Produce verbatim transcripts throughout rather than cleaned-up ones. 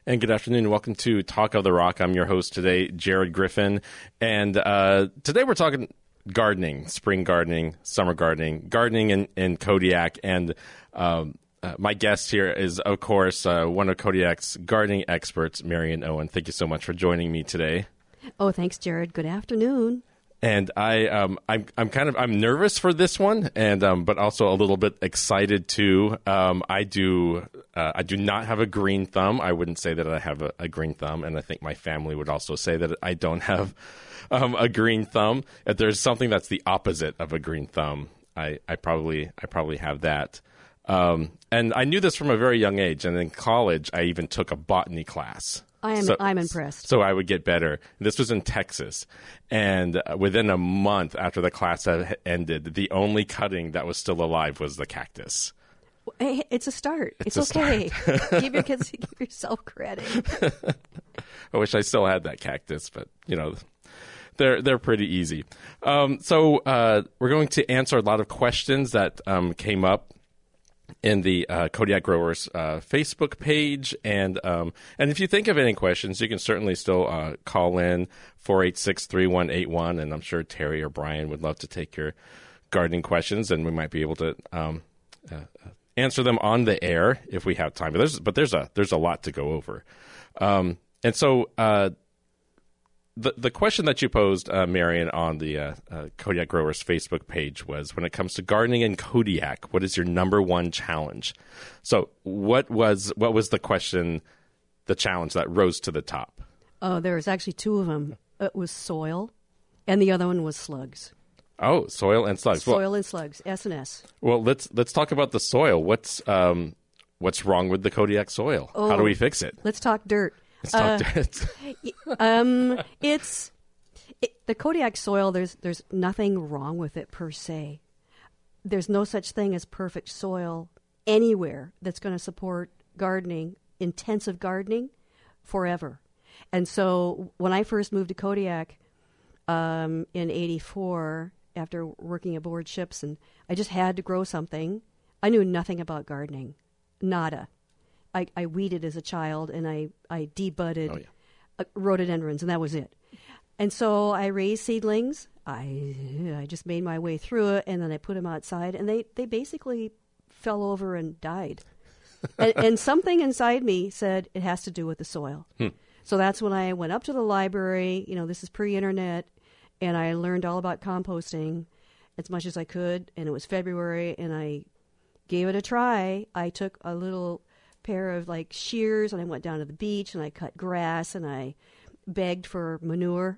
And good afternoon. Welcome to Talk of the Rock. I'm your host today, Jared Griffin. And uh, today we're talking gardening, spring gardening, summer gardening, gardening in, in Kodiak. And um, uh, my guest here is, of course, uh, one of Kodiak's gardening experts, Marion Owen. Thank you so much for joining me today. Oh, thanks, Jared. Good afternoon. And I, um, I'm, I'm kind of, I'm nervous for this one, and um, but also a little bit excited too. Um, I do, uh, I do not have a green thumb. I wouldn't say that I have a, a green thumb, and I think my family would also say that I don't have um, a green thumb. If there's something that's the opposite of a green thumb, I, I probably, I probably have that. Um, and I knew this from a very young age, and in college, I even took a botany class. I am so, I'm impressed. So I would get better. This was in Texas. And within a month after the class had ended, the only cutting that was still alive was the cactus. Hey, it's a start. It's, it's a okay. Start. give, your kids, give yourself credit. I wish I still had that cactus, but, you know, they're they're pretty easy. Um, so uh, we're going to answer a lot of questions that um, came up in the uh, Kodiak Growers uh, Facebook page. And um, and if you think of any questions, you can certainly still uh, call in four eight six, three one eight one. And I'm sure Terry or Brian would love to take your gardening questions, and we might be able to um, uh, answer them on the air if we have time. But there's, but there's, a, there's a lot to go over. Um, and so uh, the, the question that you posed, uh, Marion, on the uh, uh, Kodiak Growers Facebook page was, when it comes to gardening in Kodiak, what is your number one challenge? So what was what was the question, the challenge that rose to the top? Oh, there was actually two of them. It was soil, and the other one was slugs. Oh, soil and slugs. Soil well, and slugs, S and S. Well, let's let's talk about the soil. What's um, what's wrong with the Kodiak soil? Oh, How do we fix it? Let's talk dirt. Let's talk uh, dirt. um, it's it, the Kodiak soil. There's there's nothing wrong with it per se. There's no such thing as perfect soil anywhere that's going to support gardening, intensive gardening, forever. And so when I first moved to Kodiak um, in eighty-four, after working aboard ships, and I just had to grow something, I knew nothing about gardening, nada. I, I weeded as a child, and I, I debudded oh, yeah. uh, rhododendrons, and that was it. And so I raised seedlings. I I just made my way through it, and then I put them outside, and they, they basically fell over and died. and, and something inside me said it has to do with the soil. Hmm. So that's when I went up to the library. You know, this is pre-internet, and I learned all about composting as much as I could, and it was February, and I gave it a try. I took a little pair of like shears, and I went down to the beach, and I cut grass, and I begged for manure.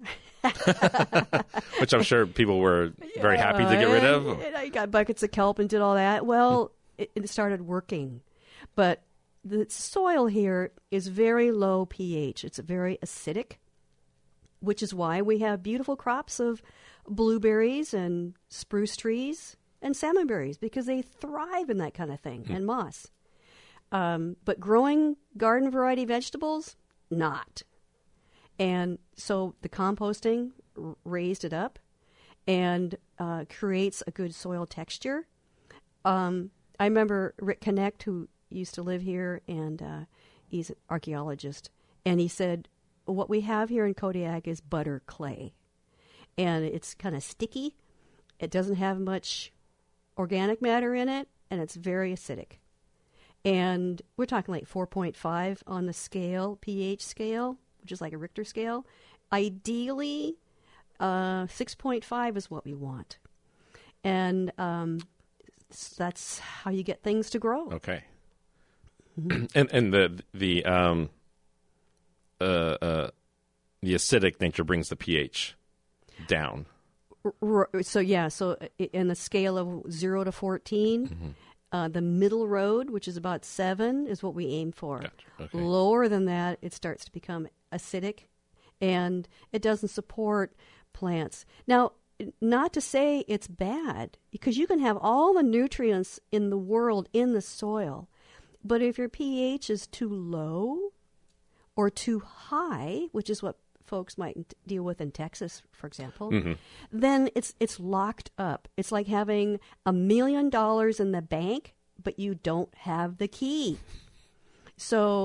Which I'm sure people were very yeah, happy to get rid of. And I got buckets of kelp and did all that. Well, it, it started working. But the soil here is very low pH. It's very acidic, which is why we have beautiful crops of blueberries and spruce trees and salmonberries, because they thrive in that kind of thing, mm. and moss. Um, but growing garden variety vegetables, not. And so the composting r- raised it up and uh, creates a good soil texture. Um, I remember Rick Connect, who used to live here, and uh, he's an archaeologist, and he said, what we have here in Kodiak is butter clay. And it's kind of sticky. It doesn't have much organic matter in it, and it's very acidic. And we're talking like four point five on the scale, pH scale, which is like a Richter scale. Ideally, uh, six point five is what we want. And um, that's how you get things to grow. Okay. Mm-hmm. and and the the um uh, uh the acidic nature brings the pH down. R- so yeah, so in the scale of zero to fourteen. Mm-hmm. Uh, the middle road, which is about seven, is what we aim for. Gotcha. Okay. Lower than that, it starts to become acidic, and it doesn't support plants. Now, not to say it's bad, because you can have all the nutrients in the world in the soil, but if your pH is too low or too high, which is what folks might deal with in Texas, for example, mm-hmm. then it's it's locked up. It's like having a million dollars in the bank, but you don't have the key. So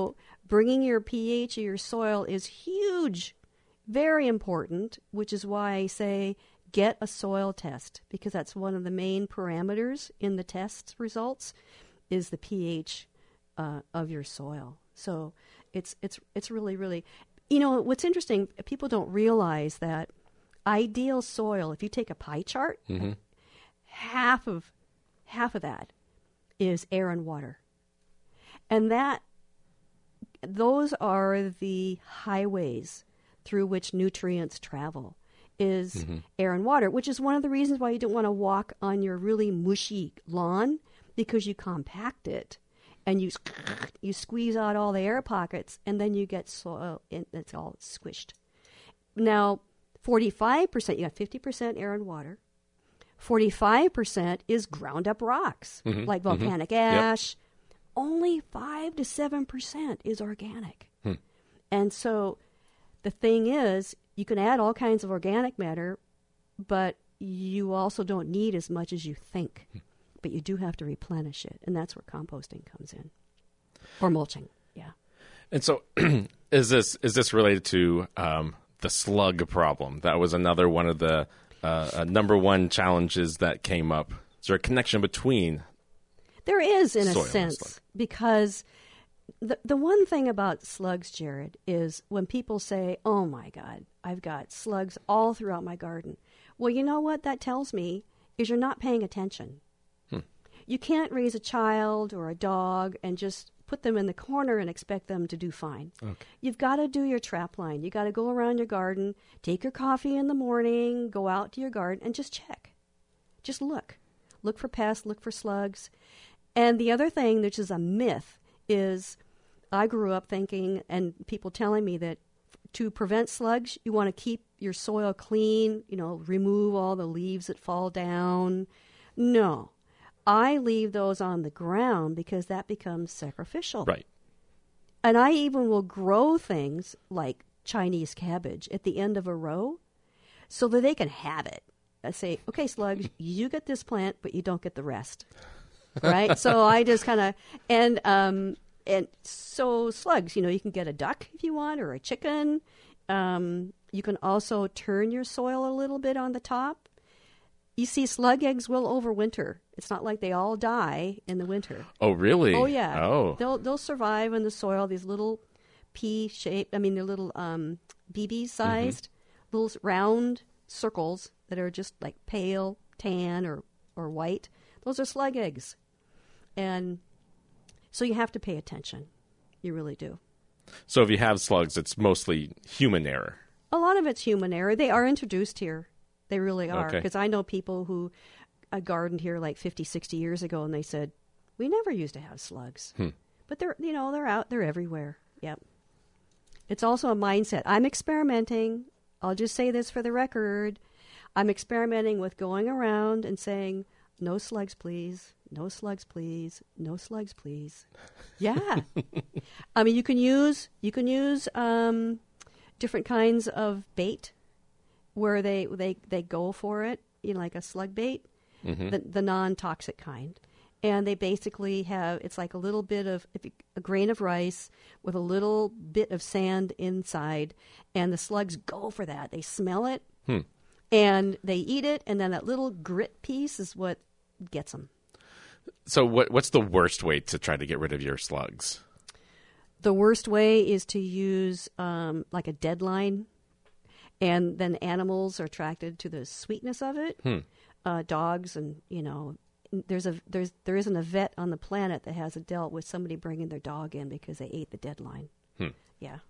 bringing your pH of your soil is huge, very important, which is why I say get a soil test, because that's one of the main parameters in the test results is the pH uh, of your soil. So it's it's it's really, really, you know, what's interesting, people don't realize that ideal soil, if you take a pie chart, Mm-hmm. half of half of that is air and water. And that those are the highways through which nutrients travel, is mm-hmm. air and water, which is one of the reasons why you don't want to walk on your really mushy lawn, because you compact it and you you squeeze out all the air pockets, and then you get soil, and it's all squished. Now, forty-five percent, you got fifty percent air and water. forty-five percent is ground up rocks, mm-hmm. like volcanic mm-hmm. ash. Yep. Only five to seven percent is organic. Hmm. And so the thing is, you can add all kinds of organic matter, but you also don't need as much as you think. Hmm. But you do have to replenish it, and that's where composting comes in. Or mulching, yeah. And so is this is this related to um, the slug problem? That was another one of the uh, uh, number one challenges that came up. Is there a connection between There is, in a soil sense, because the the one thing about slugs, Jared, is when people say, oh, my God, I've got slugs all throughout my garden. Well, you know what that tells me is you're not paying attention. Hmm. You can't raise a child or a dog and just put them in the corner and expect them to do fine. Okay. You've got to do your trap line. You got to go around your garden, take your coffee in the morning, go out to your garden, and just check. Just look. Look for pests, look for slugs. And the other thing, which is a myth, is I grew up thinking, and people telling me that to prevent slugs, you want to keep your soil clean, you know, remove all the leaves that fall down. No. I leave those on the ground because that becomes sacrificial. Right. And I even will grow things like Chinese cabbage at the end of a row so that they can have it. I say, okay, slugs, you get this plant, but you don't get the rest. Right? So I just kind of, and um, and so slugs, you know, you can get a duck if you want, or a chicken. Um, you can also turn your soil a little bit on the top. You see, slug eggs will overwinter. It's not like they all die in the winter. Oh, really? Oh, yeah. Oh. They'll they'll survive in the soil. These little pea-shaped, I mean, they're little um, B B-sized, mm-hmm. little round circles that are just like pale, tan, or, or white. Those are slug eggs. And so you have to pay attention. You really do. So if you have slugs, it's mostly human error. A lot of it's human error. They are introduced here. They really are. Okay. Because I know people who uh, gardened here like fifty, sixty years ago, and they said, we never used to have slugs. Hmm. But they're, you know, they're out. They're everywhere. Yep. It's also a mindset. I'm experimenting. I'll just say this for the record. I'm experimenting with going around and saying, no slugs, please. No slugs, please. No slugs, please. Yeah. I mean, you can use you can use um, different kinds of bait where they, they, they go for it, you know, like a slug bait, mm-hmm. the, the non-toxic kind. And they basically have, it's like a little bit of, if you, a grain of rice with a little bit of sand inside, and the slugs go for that. They smell it, hmm. and they eat it, and then that little grit piece is what gets them. So what what's the worst way to try to get rid of your slugs? The worst way is to use um, like a deadline, and then animals are attracted to the sweetness of it. Hmm. Uh, dogs and, you know, there's a there's there isn't a vet on the planet that hasn't dealt with somebody bringing their dog in because they ate the deadline. Hmm. Yeah.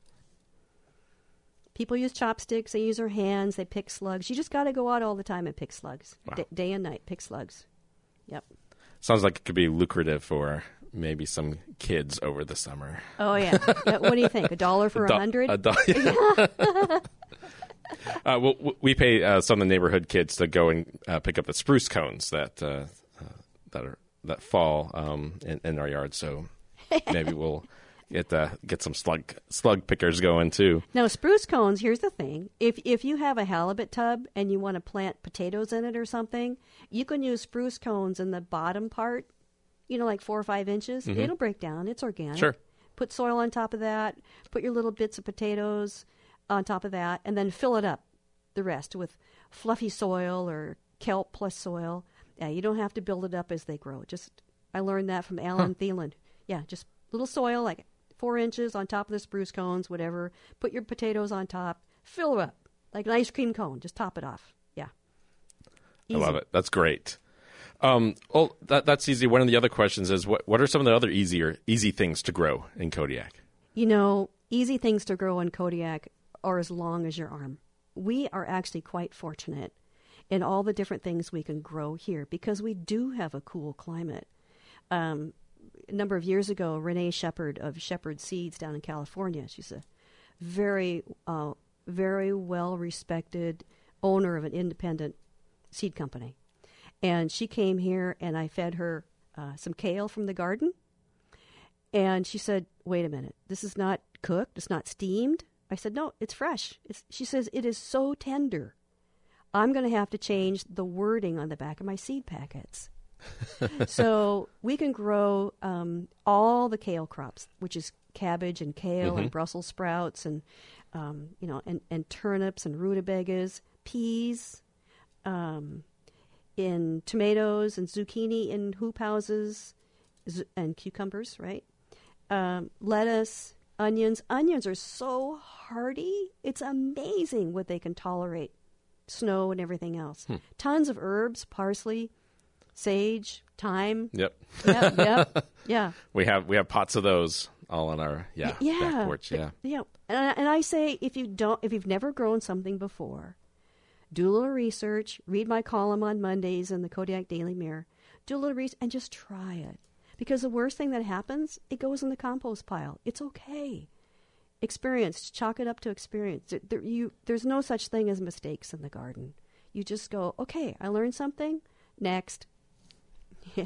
People use chopsticks. They use their hands. They pick slugs. You just got to go out all the time and pick slugs. Wow. D- day and night, pick slugs. Yep. Sounds like it could be lucrative for maybe some kids over the summer. Oh, yeah. Yeah, what do you think? A dollar for a, do- a hundred? A do- yeah. uh, well, we pay uh, some of the neighborhood kids to go and uh, pick up the spruce cones that uh, uh, that are that fall um, in, in our yard. So maybe we'll get uh, get some slug slug pickers going too. Now, spruce cones. Here's the thing: if if you have a halibut tub and you want to plant potatoes in it or something, you can use spruce cones in the bottom part. You know, like four or five inches. Mm-hmm. It'll break down. It's organic. Sure. put soil on top of that, put your little bits of potatoes on top of that, and then fill it up, the rest, with fluffy soil or kelp plus soil. Yeah, you don't have to build it up as they grow. Just I learned that from Alan huh. Thielen. Yeah, just little soil, like four inches on top of the spruce cones, whatever. Put your potatoes on top. Fill it up like an ice cream cone. Just top it off. Yeah. Easy. I love it. That's great. Um, well, that, that's easy. One of the other questions is, what, what are some of the other easier, easy things to grow in Kodiak? You know, easy things to grow in Kodiak are as long as your arm. We are actually quite fortunate in all the different things we can grow here because we do have a cool climate. Um, a number of years ago, Renee Shepard of Shepard Seeds down in California, she's a very, uh, very well-respected owner of an independent seed company. And she came here, and I fed her uh, some kale from the garden. And she said, wait a minute, this is not cooked, it's not steamed. I said, no, it's fresh. It's, she says, it is so tender. I'm going to have to change the wording on the back of my seed packets. So we can grow um, all the kale crops, which is cabbage and kale mm-hmm. and Brussels sprouts and, um, you know, and, and turnips and rutabagas, peas, um, in tomatoes and zucchini in hoop houses z- and cucumbers, right? Um, lettuce, onions. Onions are so hardy. It's amazing what they can tolerate. Snow and everything else. Hmm. Tons of herbs, parsley, sage, thyme. Yep. Yep, yep, yeah. We have we have pots of those all on our yeah, yeah back porch. Yeah. Yeah. And I, and I say if you don't if you've never grown something before, do a little research, read my column on Mondays in the Kodiak Daily Mirror, do a little research and just try it. Because the worst thing that happens, it goes in the compost pile. It's okay. Experience, chalk it up to experience. There, you, there's no such thing as mistakes in the garden. You just go, okay, I learned something. Next. Yeah.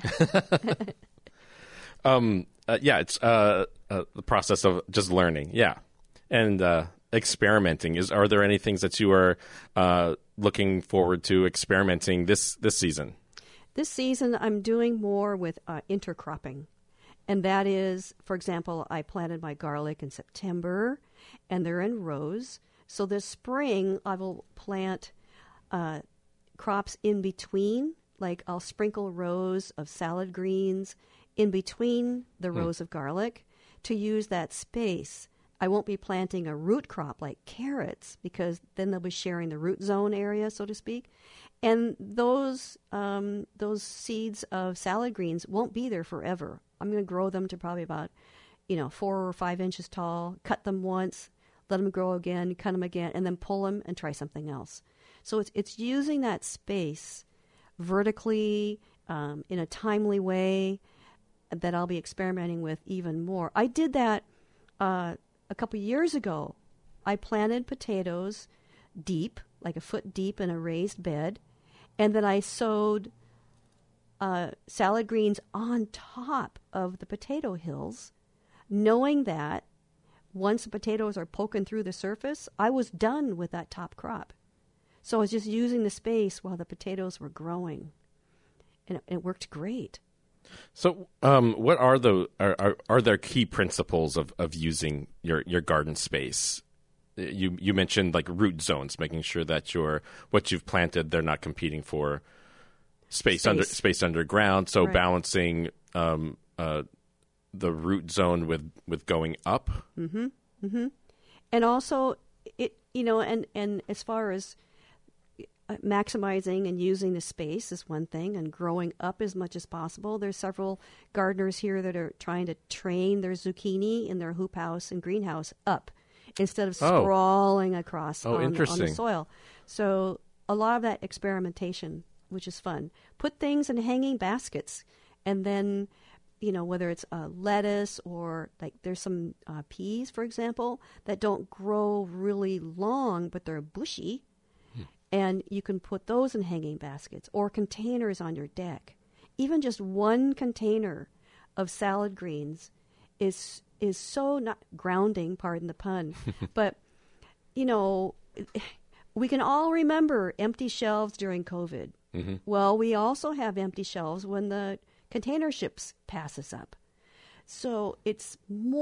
um, uh, yeah, it's uh, uh, the process of just learning. Yeah, and uh, experimenting. Is are there any things that you are uh, looking forward to experimenting this this season? This season, I'm doing more with uh, intercropping. And that is, for example, I planted my garlic in September, and they're in rows. So this spring, I will plant uh, crops in between. Like I'll sprinkle rows of salad greens in between the mm. rows of garlic to use that space. I won't be planting a root crop like carrots because then they'll be sharing the root zone area, so to speak. And those um, those seeds of salad greens won't be there forever. I'm going to grow them to probably about, you know, four or five inches tall, cut them once, let them grow again, cut them again, and then pull them and try something else. So it's it's using that space vertically um, in a timely way that I'll be experimenting with even more. I did that uh, a couple years ago. I planted potatoes deep, like a foot deep in a raised bed, and then I sowed uh, salad greens on top of the potato hills, knowing that once the potatoes are poking through the surface, I was done with that top crop. So I was just using the space while the potatoes were growing, and it, it worked great. So, um, what are the are, are are there key principles of, of using your, your garden space? You you mentioned like root zones, making sure that your what you've planted they're not competing for space, space. under space underground. So right. balancing um, uh, the root zone with, with going up. Mm-hmm. Mm-hmm. And also, it you know, and, and as far as maximizing and using the space is one thing, and growing up as much as possible. There's several gardeners here that are trying to train their zucchini in their hoop house and greenhouse up instead of oh. sprawling across oh, on, interesting. on the soil. So a lot of that experimentation, which is fun. Put things in hanging baskets, and then, you know, whether it's uh, lettuce or like there's some uh, peas, for example, that don't grow really long, but they're bushy. And you can put those in hanging baskets or containers on your deck. Even just one container of salad greens is is so not grounding, pardon the pun. But, you know, we can all remember empty shelves during COVID. Mm-hmm. Well, we also have empty shelves when the container ships pass us up. So it's more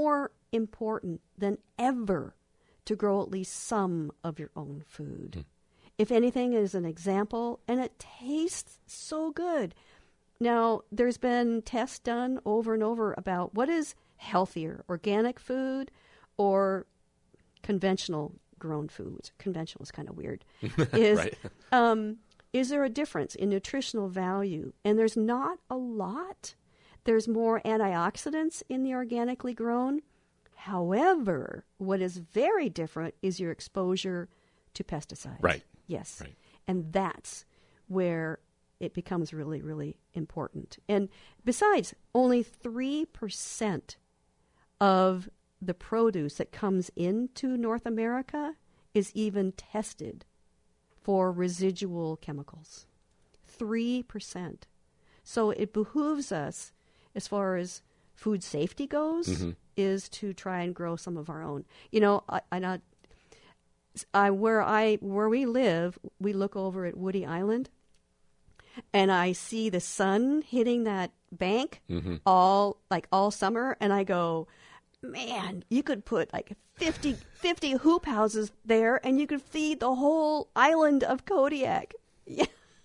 important than ever to grow at least some of your own food. Mm. If anything, is an example, and it tastes so good. Now, there's been tests done over and over about what is healthier, organic food or conventional grown foods. Conventional is kind of weird. Is, right. um, is there a difference in nutritional value? And there's not a lot. There's more antioxidants in the organically grown. However, what is very different is your exposure to pesticides. Right. Yes. Right. And that's where it becomes really, really important. And besides, only three percent of the produce that comes into North America is even tested for residual chemicals. three percent. So it behooves us, as far as food safety goes, mm-hmm. is to try and grow some of our own. You know, I, I not, I where I where we live, we look over at Woody Island, and I see the sun hitting that bank mm-hmm. all like all summer, and I go, man, you could put like fifty, fifty hoop houses there, and you could feed the whole island of Kodiak. Yeah.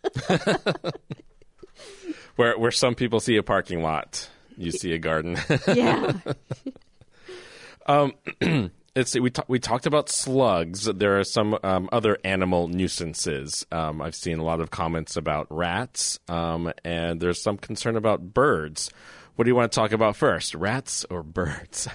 where where some people see a parking lot, you see a garden. Yeah. um, let's see. We ta- we talked about slugs. There are some um, other animal nuisances. Um, I've seen a lot of comments about rats, um, and there's some concern about birds. What do you want to talk about first, rats or birds?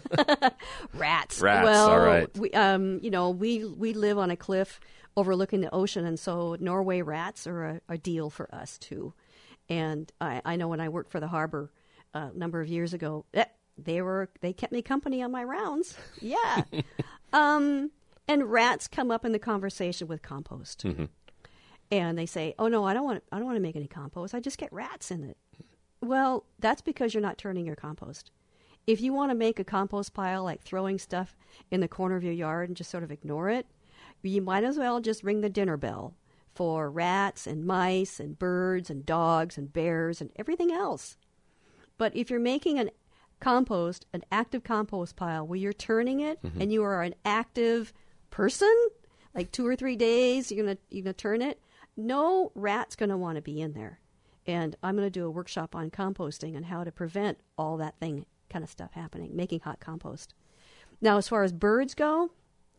Rats. Rats. Well, all right. We, um, you know, we we live on a cliff overlooking the ocean, and so Norway rats are a, a deal for us too. And I, I know when I worked for the harbor uh, a number of years ago, eh, they were they kept me company on my rounds. Yeah. um, and rats come up in the conversation with compost, mm-hmm. and they say, "Oh no, I don't want I don't want to make any compost. I just get rats in it." Well, that's because you're not turning your compost. If you want to make a compost pile, like throwing stuff in the corner of your yard and just sort of ignore it, you might as well just ring the dinner bell for rats and mice and birds and dogs and bears and everything else. But if you're making an compost, an active compost pile where you're turning it mm-hmm. and you are an active person, like two or three days, you're gonna you're gonna turn it, no rat's gonna want to be in there. And I'm going to do a workshop on composting and how to prevent all that thing kind of stuff happening, making hot compost. Now, as far as birds go,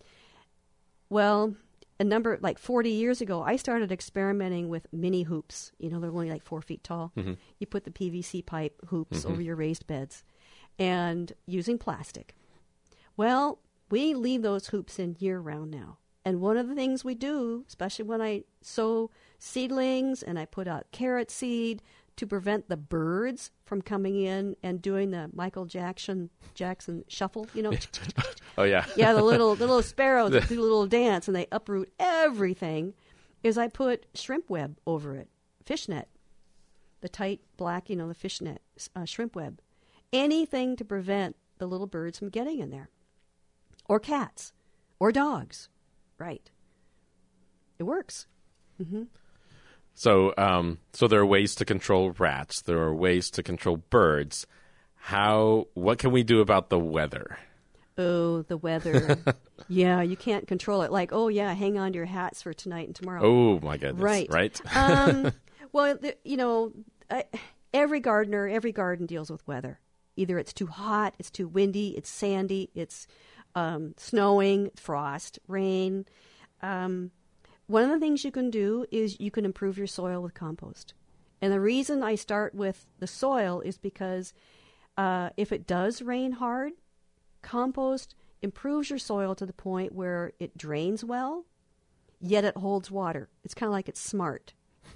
well, a number, like forty years ago, I started experimenting with mini hoops. You know, they're only like four feet tall. Mm-hmm. You put the P V C pipe hoops mm-hmm. over your raised beds and using plastic. Well, we leave those hoops in year-round now. And one of the things we do, especially when I sow seedlings and I put out carrot seed to prevent the birds from coming in and doing the Michael Jackson Jackson shuffle, you know. Oh, yeah. Yeah, the little the little sparrows that do a little dance and they uproot everything, is I put shrimp web over it, fishnet, the tight black, you know, the fishnet, uh, shrimp web. Anything to prevent the little birds from getting in there. Or cats. Or dogs. Right. It works. Mm-hmm. So, um, so there are ways to control rats. There are ways to control birds. How? What can we do about the weather? Oh, the weather. Yeah, you can't control it. Like, oh yeah, hang on to your hats for tonight and tomorrow. Oh my goodness! Right. Right. um, well, the, you know, I, every gardener, every garden deals with weather. Either it's too hot, it's too windy, it's sandy, it's Um, snowing, frost, rain. Um, one of the things you can do is you can improve your soil with compost. And the reason I start with the soil is because uh, if it does rain hard, compost improves your soil to the point where it drains well, yet it holds water. It's kind of like it's smart.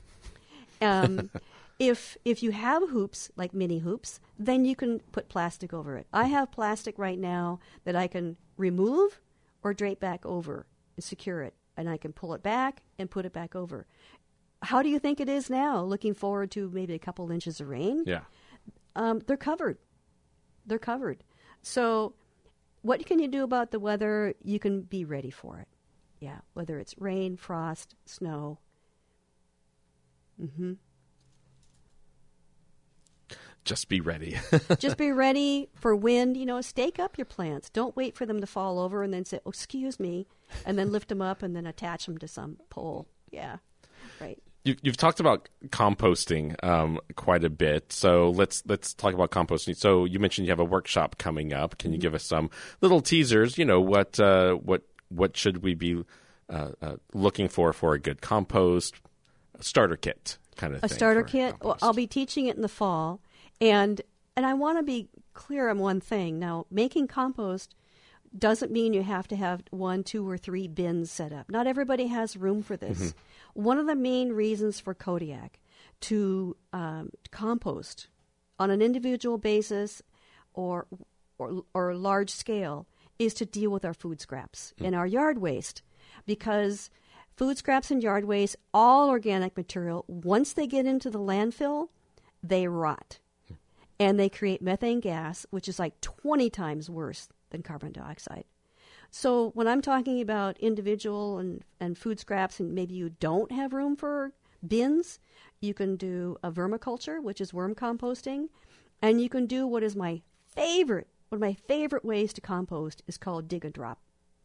Um, if if you have hoops, like mini hoops, then you can put plastic over it. I have plastic right now that I can remove or drape back over and secure it. And I can pull it back and put it back over. How do you think it is now, looking forward to maybe a couple inches of rain? Yeah. Um, they're covered. They're covered. So what can you do about the weather? You can be ready for it. Yeah, whether it's rain, frost, snow. Mm-hmm. Just be ready. Just be ready for wind. You know, stake up your plants. Don't wait for them to fall over and then say, oh, excuse me, and then lift them up and then attach them to some pole. Yeah, right. You, you've talked about composting um, quite a bit, so let's let's talk about composting. So you mentioned you have a workshop coming up. Can you give us some little teasers? You know, what uh, what what should we be uh, uh, looking for for a good compost a starter kit kind of a thing? A starter kit. Well, I'll be teaching it in the fall. And and I want to be clear on one thing. Now, making compost doesn't mean you have to have one, two, or three bins set up. Not everybody has room for this. Mm-hmm. One of the main reasons for Kodiak to um, compost on an individual basis or, or, or large scale is to deal with our food scraps mm-hmm. and our yard waste. Because food scraps and yard waste, all organic material, once they get into the landfill, they rot. And they create methane gas, which is like twenty times worse than carbon dioxide. So when I'm talking about individual and, and food scraps, and maybe you don't have room for bins, you can do a vermiculture, which is worm composting. And you can do what is my favorite, one of my favorite ways to compost is called dig and drop.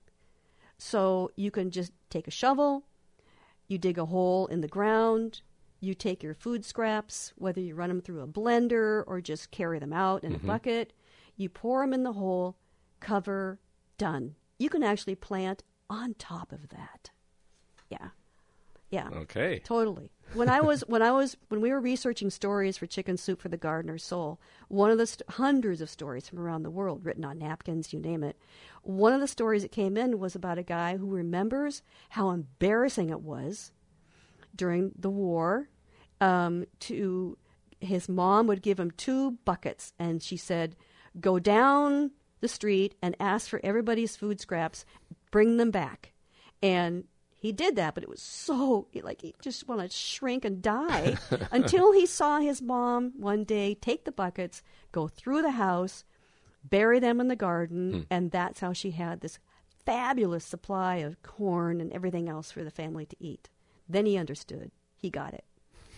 So you can just take a shovel, you dig a hole in the ground, you take your food scraps, whether you run them through a blender or just carry them out in mm-hmm. a bucket, you pour them in the hole, cover, done. You can actually plant on top of that. Yeah. Yeah. Okay. Totally. When I was when I was when we were researching stories for Chicken Soup for the Gardener's Soul, one of the st- hundreds of stories from around the world written on napkins, you name it. One of the stories that came in was about a guy who remembers how embarrassing it was during the war. Um, to his mom would give him two buckets, and she said, "Go down the street and ask for everybody's food scraps, bring them back." And he did that, but it was so, like, he just wanted to shrink and die until he saw his mom one day take the buckets, go through the house, bury them in the garden, hmm. and that's how she had this fabulous supply of corn and everything else for the family to eat. Then he understood. He got it.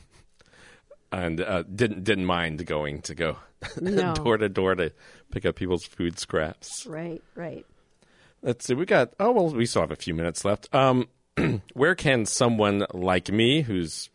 And uh, didn't didn't mind going to go no. door to door to pick up people's food scraps. Right, right. Let's see. We got, oh, well, we still have a few minutes left. Um, where can someone like me, who's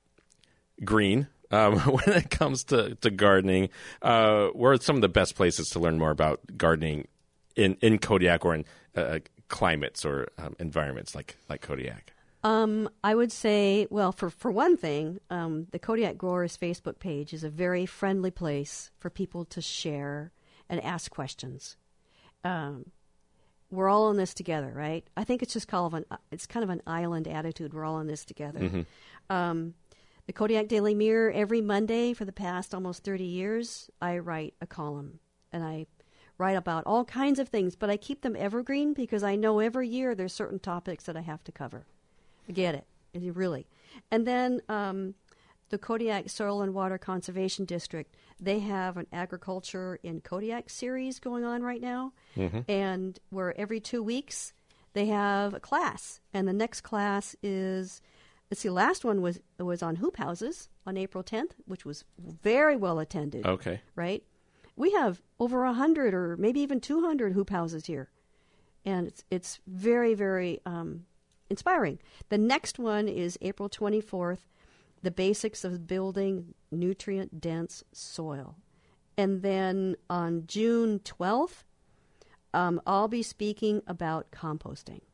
green, um, when it comes to, to gardening, uh, where are some of the best places to learn more about gardening in, in Kodiak or in uh, climates or um, environments like, like Kodiak? Um, I would say, well, for, for one thing, um, the Kodiak Growers Facebook page is a very friendly place for people to share and ask questions. Um, we're all in this together, right? I think it's just kind of an it's kind of an island attitude. We're all in this together. Mm-hmm. Um, the Kodiak Daily Mirror, every Monday for the past almost thirty years, I write a column, and I write about all kinds of things, but I keep them evergreen because I know every year there's certain topics that I have to cover. I get it, really. And then um, the Kodiak Soil and Water Conservation District, they have an Agriculture in Kodiak series going on right now, mm-hmm. and where every two weeks they have a class. And the next class is, let's see, the last one was was on hoop houses on April tenth, which was very well attended. Okay. Right? We have over one hundred or maybe even two hundred hoop houses here. And it's, it's very, very... Um, inspiring. The next one is April twenty-fourth, the basics of building nutrient-dense soil. And then on June twelfth, um, I'll be speaking about composting.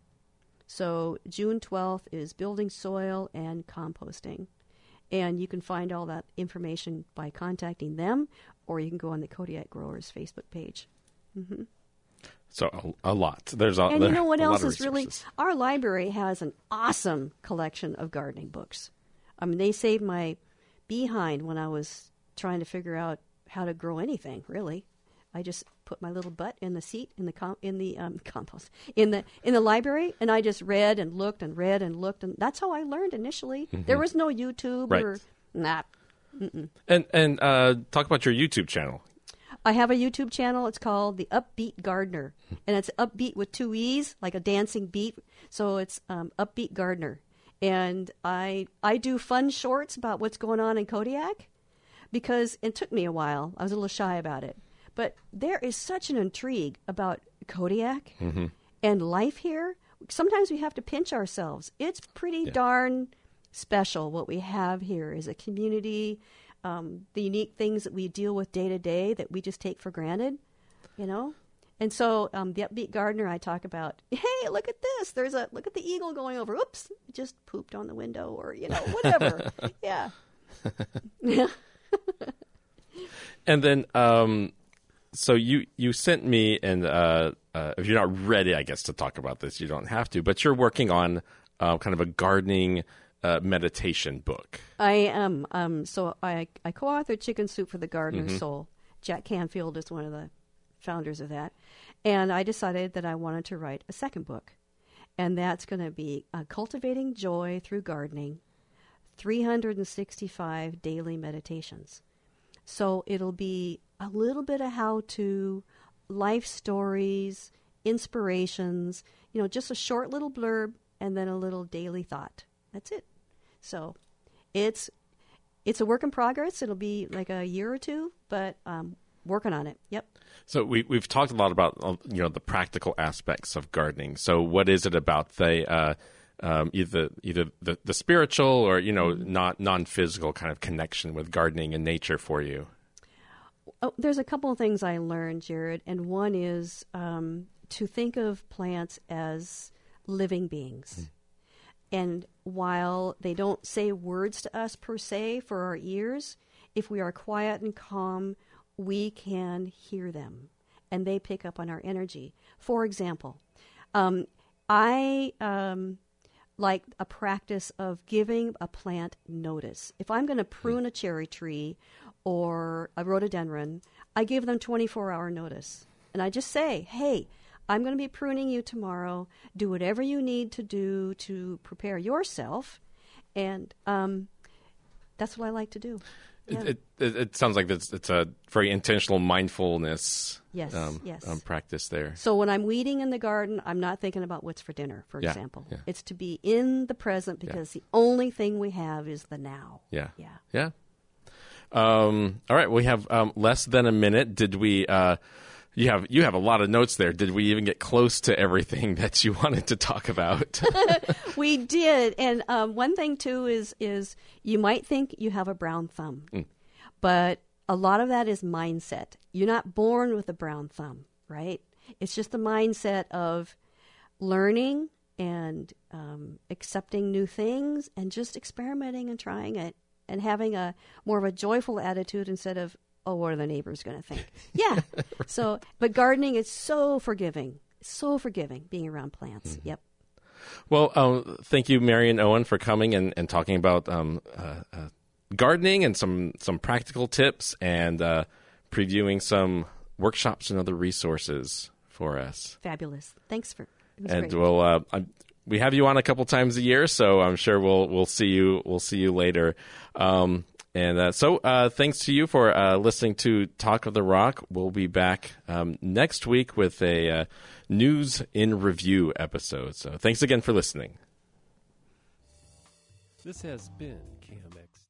So June twelfth is building soil and composting. And you can find all that information by contacting them, or you can go on the Kodiak Growers Facebook page. Mm-hmm. So a, a lot. There's a, and there, you know what a else lot is really? Our library has an awesome collection of gardening books. I mean, they saved my behind when I was trying to figure out how to grow anything. Really, I just put my little butt in the seat in the com- in the um, compost in the in the library, and I just read and looked and read and looked, and that's how I learned initially. Mm-hmm. There was no YouTube right. or nah. Mm-mm. And and uh, talk about your YouTube channel. I have a YouTube channel. It's called The Upbeat Gardener, and it's upbeat with two E's, like a dancing beat. So it's um, Upbeat Gardener, and I I do fun shorts about what's going on in Kodiak, because it took me a while. I was a little shy about it. But there is such an intrigue about Kodiak Mm-hmm. and life here. Sometimes we have to pinch ourselves. It's pretty Yeah. darn special what we have here as a community, um, the unique things that we deal with day to day that we just take for granted, you know? And so um, the Upbeat Gardener, I talk about, hey, look at this. There's a, look at the eagle going over. Oops, it just pooped on the window or, you know, whatever. Yeah. Yeah. And then, um, so you, you sent me, and uh, uh, if you're not ready, I guess, to talk about this, you don't have to, but you're working on uh, kind of a gardening uh, meditation book. I am. Um, so I, I co-authored Chicken Soup for the Gardener's Soul. Jack Canfield is one of the founders of that. And I decided that I wanted to write a second book. And that's going to be uh, Cultivating Joy Through Gardening, three hundred sixty-five Daily Meditations. So it'll be a little bit of how-to, life stories, inspirations, you know, just a short little blurb and then a little daily thought. That's it. So it's it's a work in progress. It'll be like a year or two, but um, working on it. Yep. So we, we've talked a lot about, uh, you know, the practical aspects of gardening. So what is it about the uh, um, either either the, the spiritual or, you know, not non-physical kind of connection with gardening and nature for you? Oh, there's a couple of things I learned, Jared, and one is um, to think of plants as living beings. Mm. And while they don't say words to us per se for our ears, if we are quiet and calm, we can hear them, and they pick up on our energy. For example, um, I um, like a practice of giving a plant notice. If I'm going to prune a cherry tree or a rhododendron, I give them twenty-four hour notice. And I just say, hey, I'm going to be pruning you tomorrow. Do whatever you need to do to prepare yourself. And um, that's what I like to do. Yeah. It, it, it sounds like it's, it's a very intentional mindfulness yes, um, yes. um, practice there. So when I'm weeding in the garden, I'm not thinking about what's for dinner, for yeah, example. Yeah. It's to be in the present because yeah. the only thing we have is the now. Yeah. Yeah. Yeah. Um, all right. We have um, less than a minute. Did we... Uh, You have you have a lot of notes there. Did we even get close to everything that you wanted to talk about? We did. And um, one thing, too, is is you might think you have a brown thumb. Mm. But a lot of that is mindset. You're not born with a brown thumb, right? It's just the mindset of learning and um, accepting new things and just experimenting and trying it and having a more of a joyful attitude instead of, oh, what are the neighbors going to think? Yeah. So, but gardening is so forgiving, so forgiving being around plants. Mm-hmm. Yep. Well, um, thank you, Marion Owen, for coming and, and talking about um, uh, uh, gardening and some, some practical tips and uh, previewing some workshops and other resources for us. Fabulous. Thanks for. It was and great. we'll uh, I'm, we have you on a couple times a year, so I'm sure we'll we'll see you we'll see you later. Um, And uh, so uh, thanks to you for uh, listening to Talk of the Rock. We'll be back um, next week with a uh, News in Review episode. So thanks again for listening. This has been K M X.